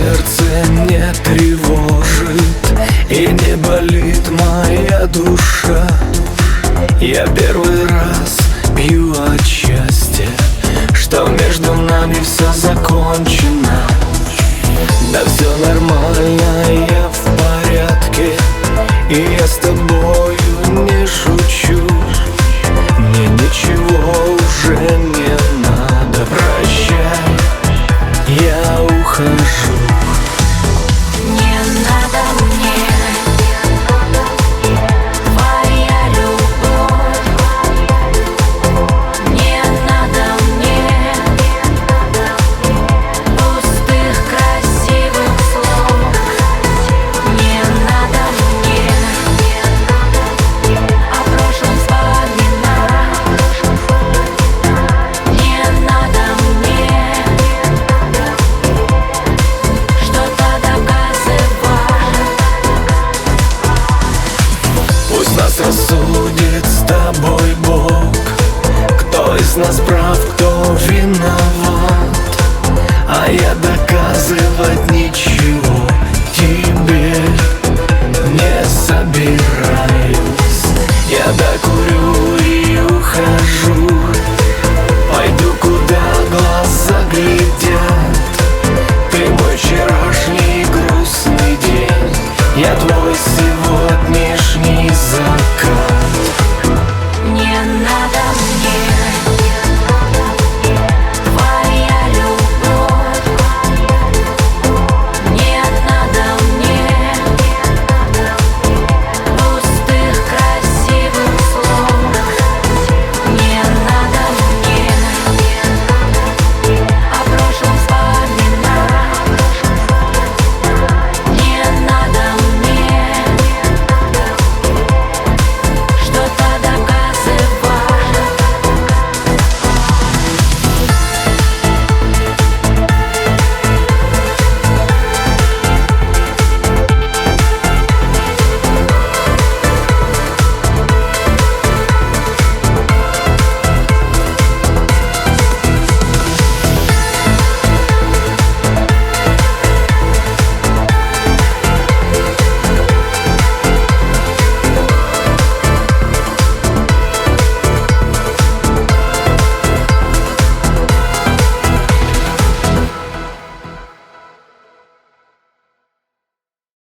сердце не тревожит и не болит моя душа. Я первый раз пью от счастья, что между нами все закончено. Да все нормально, я в порядке, и я с тобою не шучу. Мне ничего уже не надо, прощай, я ухожу. Не надо мне твоя любовь, не надо мне пустых красивых слов, не надо мне о прошлом вспоминать, не надо мне что-то доказывать. Пусть нас рассудит с тобой Бог, кто из нас прав, кто виноват. А я доказывать ничего тебе не собираюсь. Я докурю и ухожу.